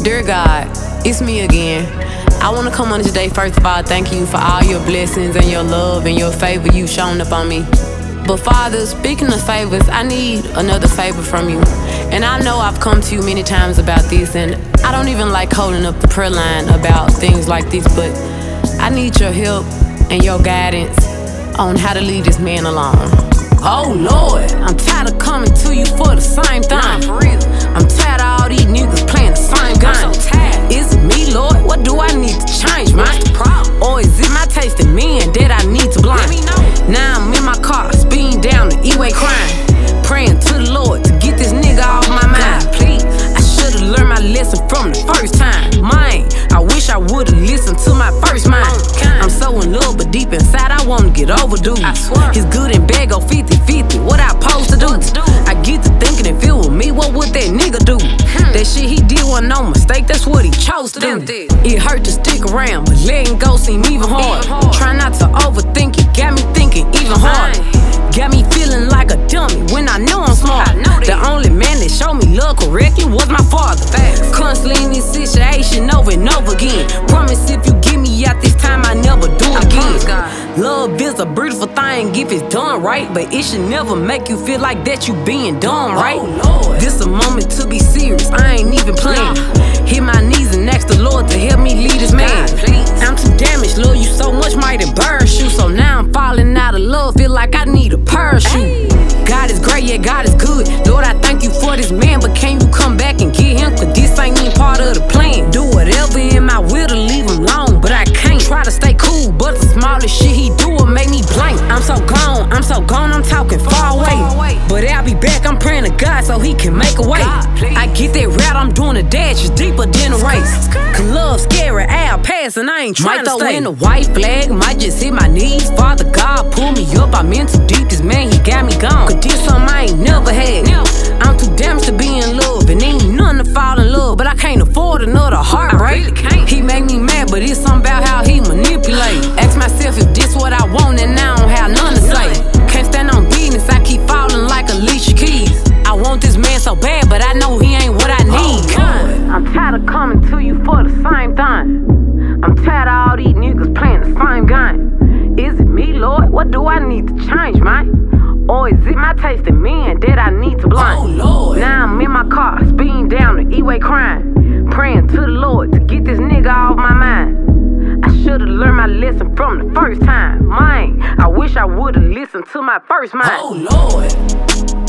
Dear God, it's me again. I want to come on today, first of all, thank you for all your blessings and your love and your favor you've shown up on me. But Father, speaking of favors, I need another favor from you. And I know I've come to you many times about this, and I don't even like holding up the prayer line about things like this, but I need your help and your guidance on how to lead this man along. Oh Lord, I'm tired of coming to you for the same thing. Nah, for real. I'm tired of all these niggas playing the same game. I'm so tired. Is it me, Lord? What do I need to change, man? What's the problem? Or is it my taste in men that I need to blind? Let me know. Now I'm in my car, speeding down the E-way crying, praying to the Lord to get this nigga off my mind. God, please. I should've learned my lesson from the first time. Mine, I wish I would've listened to my first mind. I'm so in love, but deep inside I wanna get overdue. I swear. His good and bad go 50-50. What I supposed to do? I get to thinking if it was me, what would that nigga do? That shit he did wasn't no mistake, that's what he chose to do. It hurt to stick around, but letting go seemed even hard. Try not to overthink it, got me thinking even harder. Got me feeling like a dummy when I know I'm smart. The only man that showed me love correctly was my father. Constantly in this situation over and over again. Promise if you get me out this time, I never do it again. Love is a beautiful thing if it's done right, but it should never make you feel like that you being done right. This a moment to be serious, I ain't even playing. Hit my knees and ask the Lord to help me lead this man. I'm too damaged, love you so much might embarrass you. So now I'm falling out of love, feel like I need a parachute. God is great, yeah, God is good. Lord, I thank you for this man, but can you come back and get him? Cause this ain't even part of the plan. Do whatever in my will to leave him alone, but I can't. Try to stay cool, but the smallest shit he do will make me blank. I'm so gone, I'm talking far away. But I'll be back, I'm praying to God so he can make a way. I get that route, I'm doing a dash, it's deeper than a race. Cause love scary, I'll pass and I ain't trying to stay. Might throw in a white flag, might just hit my knees. Father God, pull me up, I'm in too deep, this man, he got me gone. Cause this something I ain't never had. I'm too damaged to be in love, and ain't nothing to fall in love, but I can't afford another heartbreak. He make me mad, but it's something about how he manipulate. Ask myself if this what I want, and I don't have none to say. Can't stand on business, I keep falling like Alicia Keys. I want this man so bad, but I know he ain't what I need. I'm tired of coming to you for the same thing. I'm tired of all these niggas playing the same game. Is it me, Lord? What do I need to change, man? Or is it my taste in men that I need to blind? Oh, Lord. Now I'm in my car, speeding down the E-way crying, praying to the Lord to get this nigga off my mind. I should've learned my lesson from the first time. Mine, I wish I would've listened to my first mind. Oh Lord.